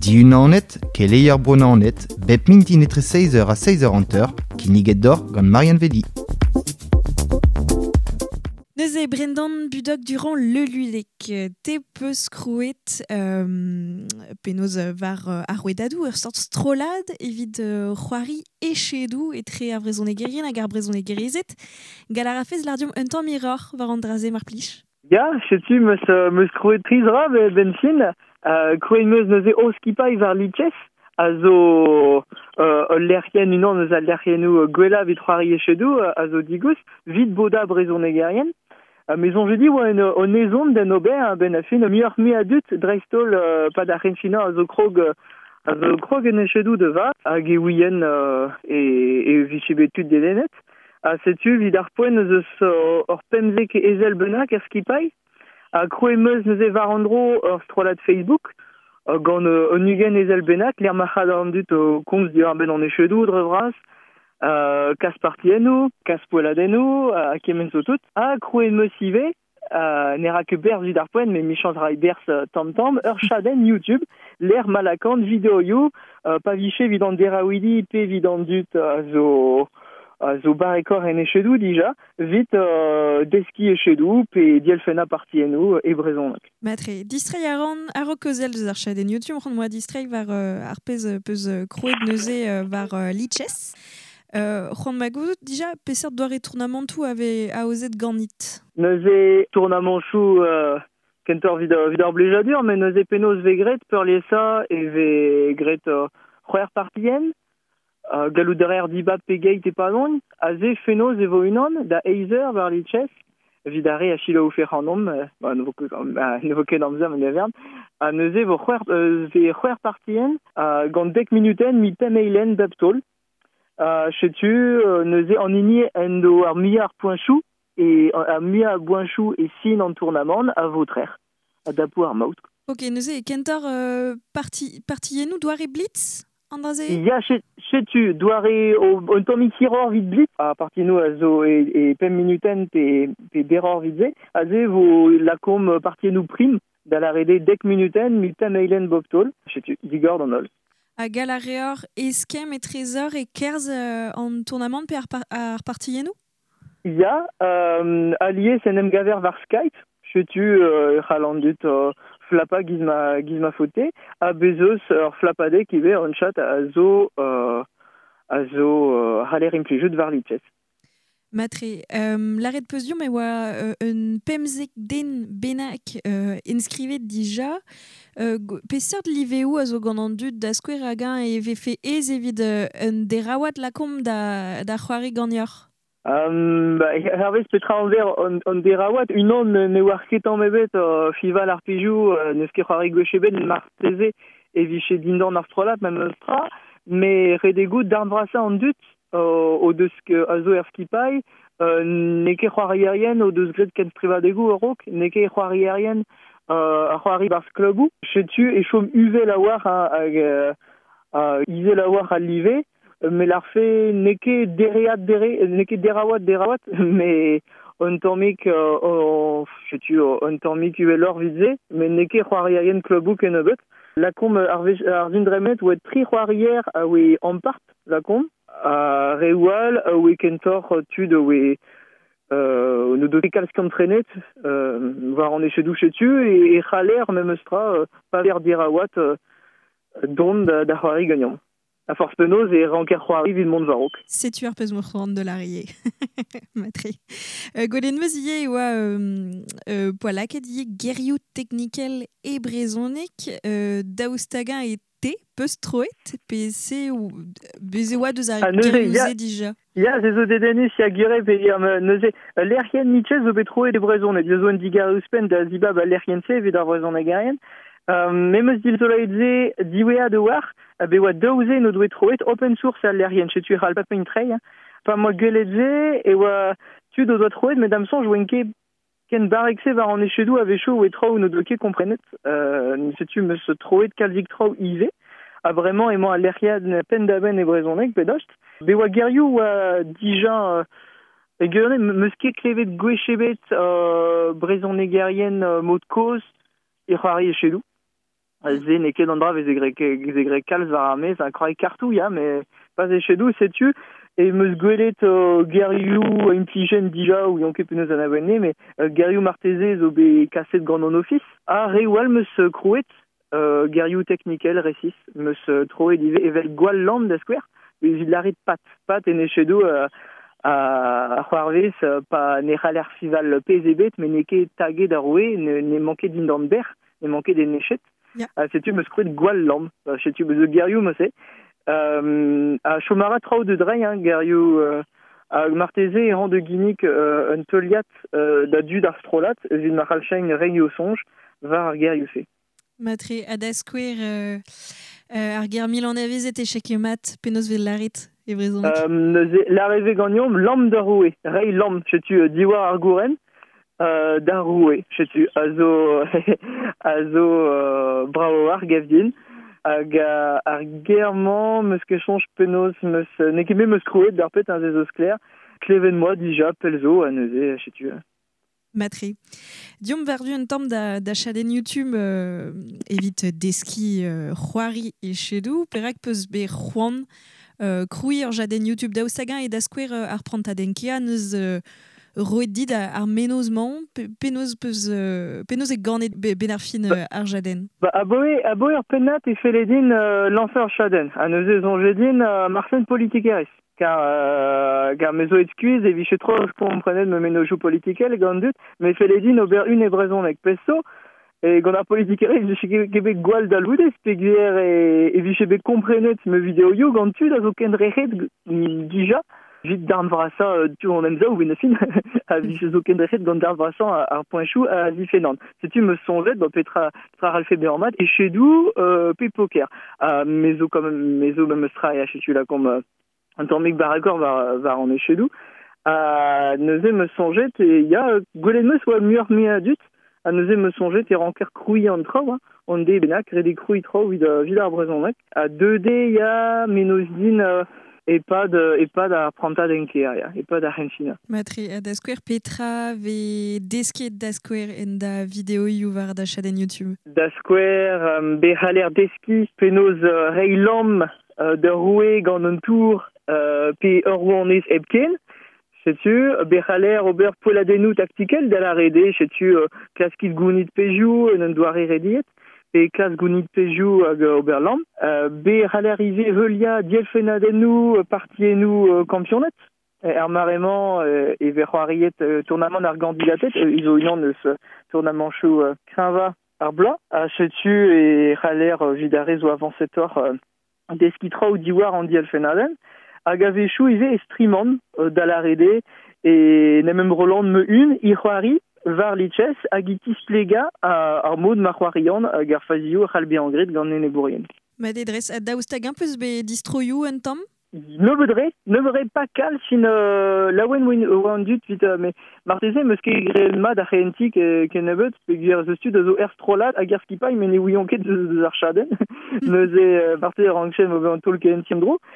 Diunanet, Keleier Bonanet, Bep Minti netre 16h à 16h qui niget d'or gant Marianne Vedi. Neuze Brendan Budok durant le lulek te peus krouet penoz var arwedadou sort strolad evit c'hoari echedou etre a vrezonegerien hag ar brezonegerizet galar a fez lardium un tamm miror var an draze mar plij. Ja, setu meus krouet trizra ben fin, krouet meus neuze oskipai var liches, a zo lerien unan neus a lerienou gwella vit c'hoari echedou, a zo digus, vit boda brezonegerien. Mais on je dis ouais on ezon den ober ben a fin a mieux mi adut dreistol pas da renfina a zo krog en echedou de va hag e ouien e vichibetud de lenet a setu vid ar poen eus ur pemzek e ezel benak er skipai a kroemeuz neuze var andro ur strolat Facebook gant un ugen ezel benak l'er machad an dut komz di ar ben an echedou dre vras kas partiennou, kas poeladennou, a kemen zo tout, a kroen meus ive, n'era que berz vid ar poen, mais michant rai berz tam-tam, ur chaden YouTube, l'er malakant videoioù, pa viché vid an deraouidi, pe vid an dut a zo barekor en echedou dija, vit deski echedou, pe dielfena partiennou, e brezonak. Matre, distrai a ro kozel eus ar chaden YouTube, ron moa distrai var ar peus kroet neuze var liches. Juan Magoudout, déjà, pesert doare tournamantou ave aozet ganit. Neuze tournamantou kentor vid ar blejadur, mais neuze penaos ve gret peur liesa e ve gret c'hoer partien, galou derer dibab pegeit e padon, a ze fenoz evo unan da eizer var liches, vid are a chilo ou fer an om, ne vo ket amzam en evern, a neuze ve c'hoer partien, gant 10 minuten mi pem eilen beptol, setu neuze an ini en do ar miar poinchou et ar miar poinchou et sin an tournament a votrer a dapou ar maout. Ok, neuze kentor partienou doare blitz an draze? Ya, setu doare un tomi tiror vid blitz a partienou a zo e pem minuten pe beror vid ze a ze vo lakom partienou prim da la rede 10 minuten mi pem eilen boptol setu digor an ol. A galareor eskem e trezor e kerz an tournament pe ar partienou? Ya, alies en em gaver var Skype, setu c'halandut flapa gizma fote, a bezos ur flapade kive an chat a zo haler implijout var liches. Matre, l'arrêt de posium e oa un pemzek den benak inscrivet dija, pesert liveo a zo gant an dud da skouer agan e vefe ez evit un derawat lakom da c'hoari gagnor. Hervez petra anver an derawat, unan ne war ketan mebet fival ar pijou, neus ket c'hoari gochebet marteze e viche dindan ar strolat mem eustra, me redegout d'ar brasa an dut, o deus a zo er skipai, neke c'hoarierien o deus gret ken strivadegou eurok, neke c'hoarierien a c'hoari barz klobou, setu e chom uve la war ize la war a live, me l'ar fe neke derawat, me un tammik setu un tammik uve lor vidze, me neke c'hoarierien klobou ken ebet. Lakom ar zindremet oet tri c'hoarier a oe ampart lakom, rewal we kentor tud we no do kalz kantrenet war an echedou setu e c'haler mem eustra pa ver dirawat don da c'hoari gagnant. A force penoz e ranker c'hoari vid mont varok. Setu ar pez mourc'hoant de l'arrié. Matri. Golen meus ie oa poalaket ie gerioù technikel e brezonek daoustagin e te peus troet pe ou beze oa deus ar gerouze dija. Ya, ze zo dedenus ya gure pe neuze lerien mitches zo betroet e brezonek. Ze zo en digar euspen da zibab a lerien se vid ar brezonek garien. Memeus dil zolaedze diwea de war, be oa daouze no doe troet open source a lerien, setu c'hal pa pein trei, pa moa gueledze e oa tu do doa troet, medam sonj oen ken barekse var an echedou a vecho oe trao no doe ket komprenet, setu meus troet kalzik trao ive, a bremañ emañ a lerien pen da ben e brezonek pedost, be oa gerioù oa dija e geuret meus ket klevet gwechebet brezonek garien mod koz e c'hoari echedou. Ze ne ket an dra vez e kalz war ar mez, a kroe kartou ya, mais pas echedou, setu, et meus gwelet gerioù implijen dija ou yanket penaos an abonne, mais gerioù marteze zo be kaset gant an office. A rewal meus krouet, gerioù technikel resis, meus troe dive evel gwall lamp da skwer, evit laret pat en echedou a c'hoarvez pa ne c'haller fival pez ebet, mais ne ket taget ar roue, ne manket din d'an ber, ne manket den nechet. Yeah. Setu meus krouet gwall lamp, setu meus gerioù meus e. A chomara traoù de dreiñ, gerioù a marteze e ran de ginnik un teuliat da dud ar strolat, evit ma c'halchein reiñ o sonj, var ar gerioù se. Matre, a da skwer ar ger mil an avezet e cheke mat, penaos vel laret, e brezont. La reve gagnom, lamp da roue, reiñ lamp, setu diwar ar gouren, da roue, setu a zo bravo ar gavdien. Hag ar german meus ket sonj penaos meus ne ket meus krouet d'ar pet an zezoz kler, kleven moi dija pel zo a neuze, setu. Matre. Diom verdu un tamm da chaden YouTube evit deski c'hoari e chedou, perak peus be c'hoant krouiñ ur jaden YouTube daoustagin e da skwer ar prantadenkia neus roet dit ar menozman, penaos e ganet ben ar fin ar jaden. A boe ur pennat e feledin lancer chaden. A neuze zonjedin marsen politikeris. Car mes o etkuiz e viche tro komprenet me menojou politikel gant dut, me feledin ober un e brezonek peso, e gant ar politikeris viche kebek gwall da loudez pegier e viche bet komprenet me videoioù gant tud a zo kendrec'het dija, vite d'arn vrasa, tu on aime ça ou bien fin, a viche zo kendrec'het gant d'arn vrasa ar poinchou a zifenant. Setu me sonjet, petra ralfe beormat, e chedou pe poker. Mezo me strai, setu la kom un tammig barakor var an echedou. Neuze me sonjet, e ya gwelet meus oa muioc'h me adut, a neuze me sonjet e ranker krouiñ an traoù, on de benak, red e krouiñ traoù vid ar brezonek. A 2D ya menos din e pad ar prantadenkia, ya, e pad ar henchina. Matre, a da skwer petra ve desket da skwer en da videoioù war da chaden YouTube. Da skwer be c'haller deski penaos reiñ lamp da roue gant un tour pe ur rouanez ebken, setu, be c'haller ober poeladennoù taktikel da la rede, setu klaskit gounit pezioù en un doare rediet, pe klas gounit pezioù hag ober lamp, be c'haller ive heulia dielfenadennoù partiennoù kampionet, ar maremañ e ver c'hoariet tournament ar gandigatet, izo unan eus tournamentchou krinva ar bla, setu e c'haller vidare zo avancetor deski traoù diwar an dielfenadenn, hag a vechou ive e streamant da la rede, e ne mem roland me un, i c'hoari var liches hag i tisplega ar mod ma c'hoarian hag ar fazioù c'hall beangret gant nene bourien. Ma dedres, a daoustagin peus be distroioù un tamm? Ne vedre pas kal sin laouen oan dut vit, mais marteze meus ket gret mad ar c'hentik ken nebet, pe gwer ze stud a zo er strolat hag ar skipai, men e ouion ket eus ar chaden, neuze marteze rangchen ober an tol ken tiam dro,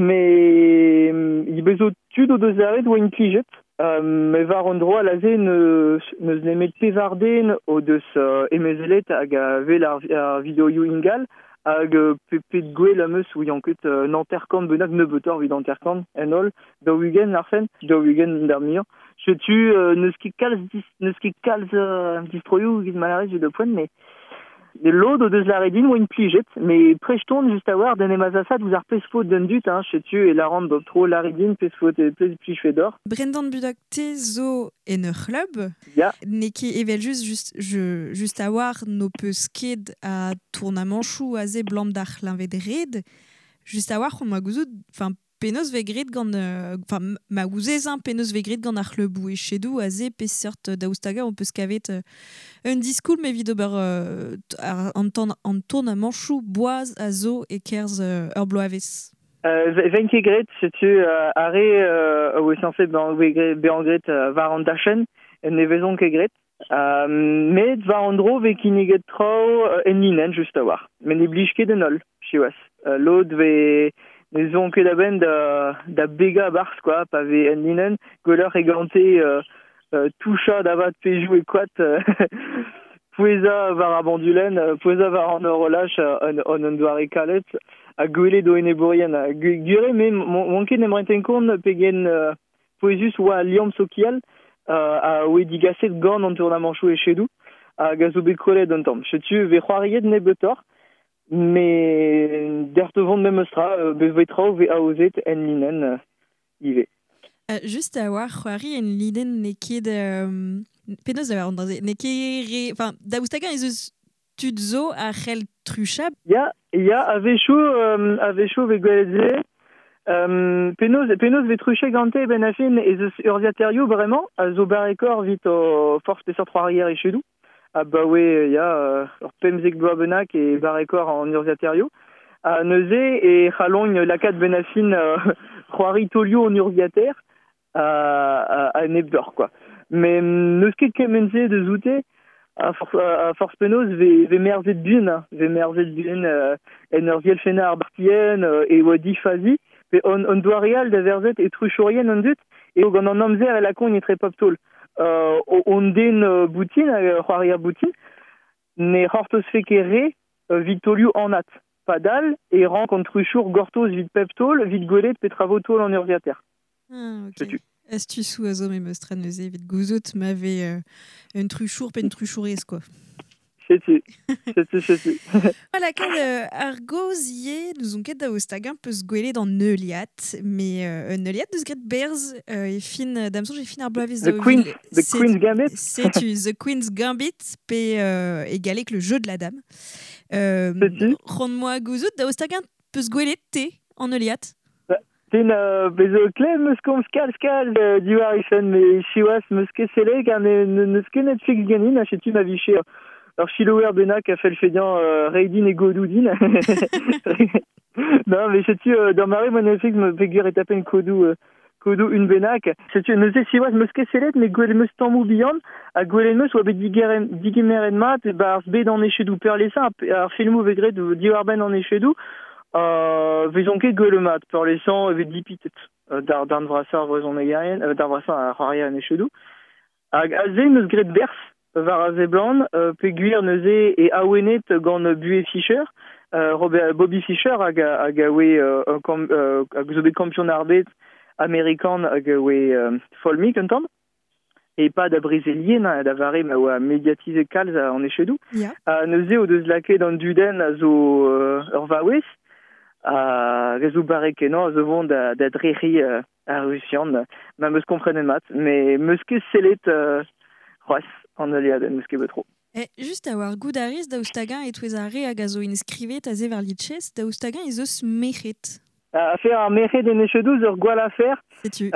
mais i bezo tud o deus aret oa implijet, me var an dro a laze neus nemet pevarden o deus emezelet hag a vel ar videoioù ingal, hag pet gwell am eus ouian ket nanterkant benak nebetor vid anterkant en ol, da ouigen l'arfen, da ouigen d'ar mur. Setu neus ket kalz distroioù git malarez vid o poent, mais de lod o deus laredin oa implijet, mais prechton just a war den emazasad ouz ar pezfot d'un dut, setu e la rand bob tro laredin pezfot e plez plijfe d'or. Brendan Budak te zo en ur club, ya. Ne ket evel just a war no peus ket a tournamentchou a ze blamp d'ar l'invet red, just a war ma gouzout, penaos ve gret gant, ma gouzez penaos ve gret gant ar clubou e chedou a ze pe seurt daoustaga on peus kavet un diskoul me vid ober an tournamentchou boaz a zo e kerz ur bloavez. Ven ket gret, setu are oe sanse beangret var an dachen, ne vezon ket gret, met var an dro ve kiniget traoù en linen just a war. Men e blij ket en ol, chiwas. Lod ve ne zon ket aben da bega barz, quoi, pa ve en linen, gwelleur e gante toucha da vat pezhou e kwat Poueza var abandulen, poueza var an relâche on doare kalet, a gwele do ene bourien. Gure, mais mon ket n'aimerait tenkon pegen poesus ou a liam sokial, a oe digaset gant an tournamanchou e chedou, a gazo bet kolet an tamm. Chetu ve c'hoariet ne betor, mais d'ertevon même ostra, bevetrao ve aozet en linen ive. Juste à voir, c'hoari en liden ne ket... Penaos da var ne ket... Enfin, da oustagan ez tudzo a c'hell truchab. Ya, avechou ve gweledze, penaos ve truche gante ben afin ez eus urziaterio vraiment, a zo barekor vit o force pesor c'hoarier e chedou. Ah bah ouais, ya ur pemzek bloa benak e barekor en urziaterio. A neuze e c'halong lakat ben afin c'hoari tolio en urziater a nebdor, quoi. Mais neus ket kemenze de zoute, a force penaos ve merzet bun, en ur ziel fena ar bartien e oa difazi, pe on doa real da verzet e truchorien an dut, e o gant an amzer e lakon e tre pap tol. On den boutin, c'hoaria boutin, ne c'hortos fe ket re vitolio an at. Padal, e ran kont truchour gortoz vit pep tol, vit gwelet pe travo tol an urziater. Ah, ok. Astuçou a zo me meustran neuze evit gouzout m'ave un truchour pe un truchourez, quoi. Cheti. Voilà, kad ar gozie nous on ket da ostagan peus gwelet an neuliat, mais un neuliat deus gret berz e fin, damson j'ai fin ar bloavezh The Queen's Gambit. C'est-tu The Queen's Gambit pe égalé que le jeu de la dame. Rend-moi gouzout da ostagan peus gwelet te en neuliat. Tin bezo klem eus kom skal diwar ifan, me chiwas meus ket selek an neus ket Netflix ganin, a chetu ma viché. Alors, Chilower Benak a fait le fédiant Reidin et Godoudin. Non, mais sais-tu, dans Marie, mon Netflix me figure et taper une Kodou une Benak. Sais-tu, ne sais si moi, je me skeselet, mais Gwele me stamou bihan, à Gwele me soit digimer en mat, et bah, b dans échedou perlessa, à filmou vegret de Diwarben en échedou, vezonke Gwele mat, perlessa, avec 10 pitet, d'un vrassar, raison négayen, d'un vrassar à Raria en échedou. À Azé, nous gret berce, var a zeblan, peguir neuze e awenet gant Bue Fischer, Bobby Fischer hag a oe hag zo bet kampion arbet amerikan hag a oe folmik un tamm, e pa da brezelien da vare ma oa mediatize kalz an echedou. Neuze o deus lake d'an duden a zo ur vaouez, a rezo barek kenan a zo vont da dreri a Russian, ma meus komprenet mat, mais meus ket selet c'hoaz. En aliaden, meus ket betro. Just a war goudariz da oustagan e touez a re hag a zo inskrivet a ze var litchez, da oustagan ez eus mechet. A faire un mechet en echedou ur gwall a faire. C'est-tu.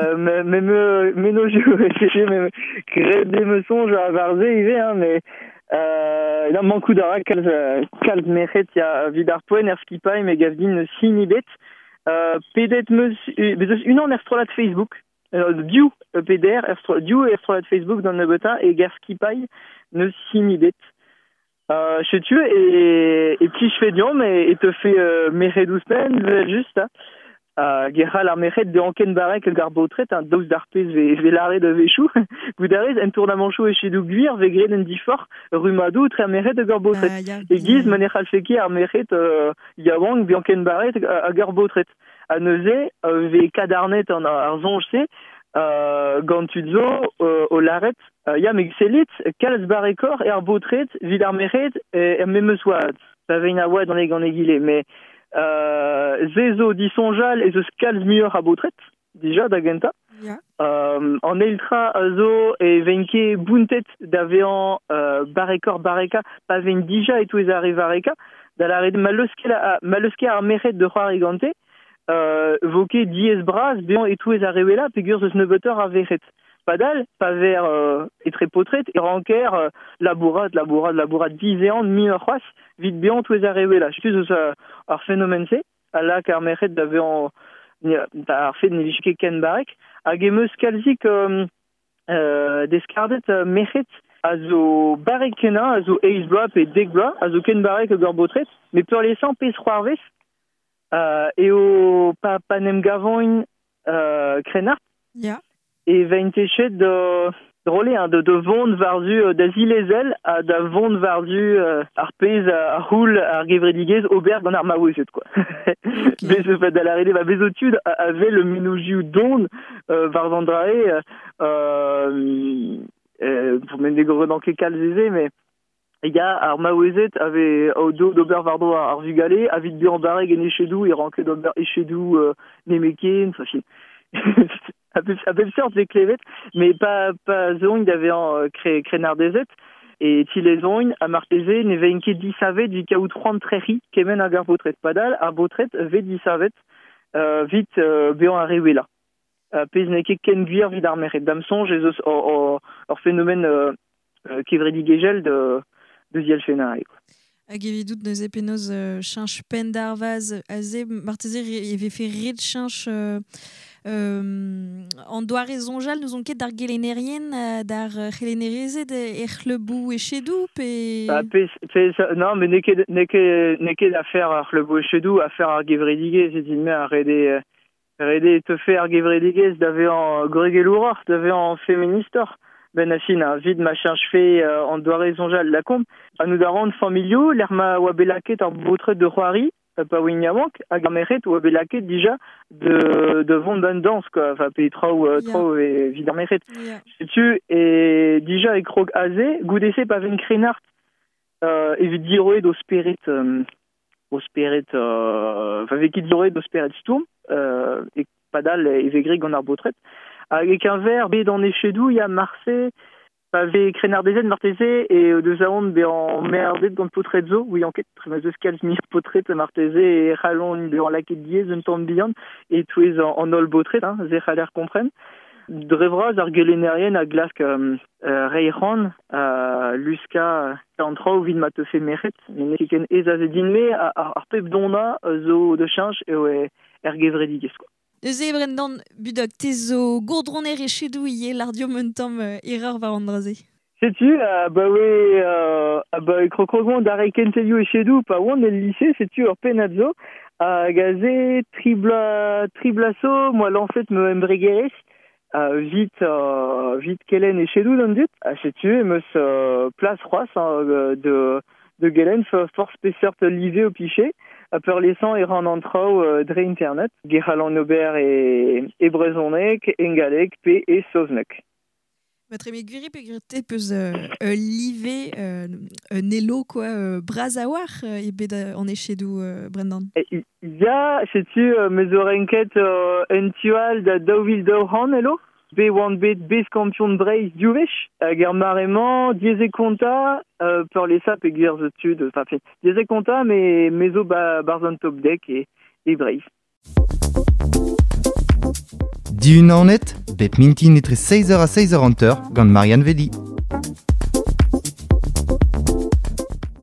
Me no jeu, gret de me sonj a varze ive, mais il en manque d'ara kalz mechet ya vid ar poen er skipay me gavdin sinibet. Pedet meus un an er strolat Facebook. Diou PDR, Diou et Facebook dans le bota et Garskipay ne sinibet. Je tue et petit je fais dion mais et te fait méré 12 semaines juste. Guerra la méré de Anken Barek Garbotret un dose d'arpès ve l'arrêt de Véchou. Goudarez un tournamanchou et chez Douguir ve greden diffort Rumadou très méré de Garbotret. Et guise manéral feki ar méré Yawang Bianken Barek à Garbotret. A neuze ve kadarnet an arzonjse gant tudzo o laret ya meg selit kalz barekor er botret vid ar meret er memeus oad. Ça vein a oad an e gant egile, mais zezo disonjal ez eus kalz muur a botret, dija da genta. An eltra a zo e venke buntet da vean barekor bareka, pa vein dija e touez ar vareka, da la red maleuske ar meret de c'hoari gante, voke diez bras bean et touez a rewela pegur eus neuveteur a vechet. Padal, pa ver etre potret, e ranker labourat dizean mi ur c'hoaz, vit bean touez a rewela. Stuz eus ar phénomène se, a la kar meret da vean ar fet ne vijke ken barek, hag emeus kalzik deskardet meret a zo barek kena, a zo eiz bloa pe dek bloa, a zo ken barek ur botret, me peur lesan pez c'hoarvez, eo pa nem gavoin krenart, e vein techet drôle, hein, de vond vardu d'Azilezel à da vond vardu arpez à roule à Gevredigez Aubert dans Armaouezet, quoi. Mais ce fait d'aller arriver à Bézotude avait le minoujiu don Varvandrae pour mener des gros dans quel zézé, mais il y a Armaouezet avait au dos d'Aubert Vardo à Arvugalé, à vite Burambaré gagné chez nous, il ranquait d'Aubert et chez nous Nemeken, enfin. Un peu sûr des clévettes, mais pas zone d'avait créé Nardezet et les zones à Martezé n'avait une qui savait du cas où 30 tréri qui mène à Garbotret padal à Botret v 10 savait vite béon arrivé là Pezneke ken guir vid armeret damson Jesus or phénomène qui vrai digégel de Zielfena. Hag evidout neuze epenoz chanch pen d'arvaz aze Martezé avait fait rid chanch en doare zonjal nous on ket dar gelenerien dar gelenerezet erchlebou et chedou pe non mais neket affaire erchlebou et chedou affaire ar gevredigez c'est une mer rede te faire ar gevredigez d'ave en gregelouror d'ave en féministor ben afin vide machin chefé en doare zonjal la combe à nous darand familio l'erma wabelaket en botret de Roari pas Wignamank, à Gameret ou à Belaket déjà de Vondandance quoi, enfin pays trop et Vidameret. Si tu et déjà avec Krog Azé, Goudessé pas une crénart et vite diroé au spirit enfin avec diroé au spirit storm et padal et vegrig en arbotret avec un verre b dans les chedou il y a Marseille avait Crénardezet, Martezé et deux aondes en merdé dans le potrezzo, oui, en quête, très scales, mis potret, Martezé et Rallon, en laquette diez, un temps bien, et tous les en ol botret, hein, Zéchaler comprennent. Drevra, Zargelénérienne, à Glask, Reiron, Luska, Tantra, ou vide matefé mérite, mais n'est-ce et Zazedinme, Arpeb Donna, Zo de Change, et Ergevrediges, quoi. Neuze Brendan budok tezo gourdroner e chedou ie l'ardio mentam erreur va andraze. Sais-tu, bah oui, bah crocrogon d'arrêt kentelio et chez nous, pas où on est le lycée, sais-tu, hors penazzo, à gazé, triblasso, moi l'enfait me embregueres, vite Kellen et chez nous, dans le but, sais-tu, me se place roisse, de Gelen, force spéciale livé au pichet, à peur laissant et rend entrau dre internet, Geralan Aubert et Brezonek, Engalek, P et Soznek. Votre ami Guiri peut peus livé Nello quoi Brazawar et beda en échedou Brendan. Il y a sais-tu mes orenquettes entual da Dovil Dohan Nello B1 base champion de Braise Duvech guerre marément Diese Conta pour les sap et guerres études enfin Diese Conta mais meso Barzon top deck et Braise. Di une en net, bet minti netre 16h à 16h gant Marianne Vedi.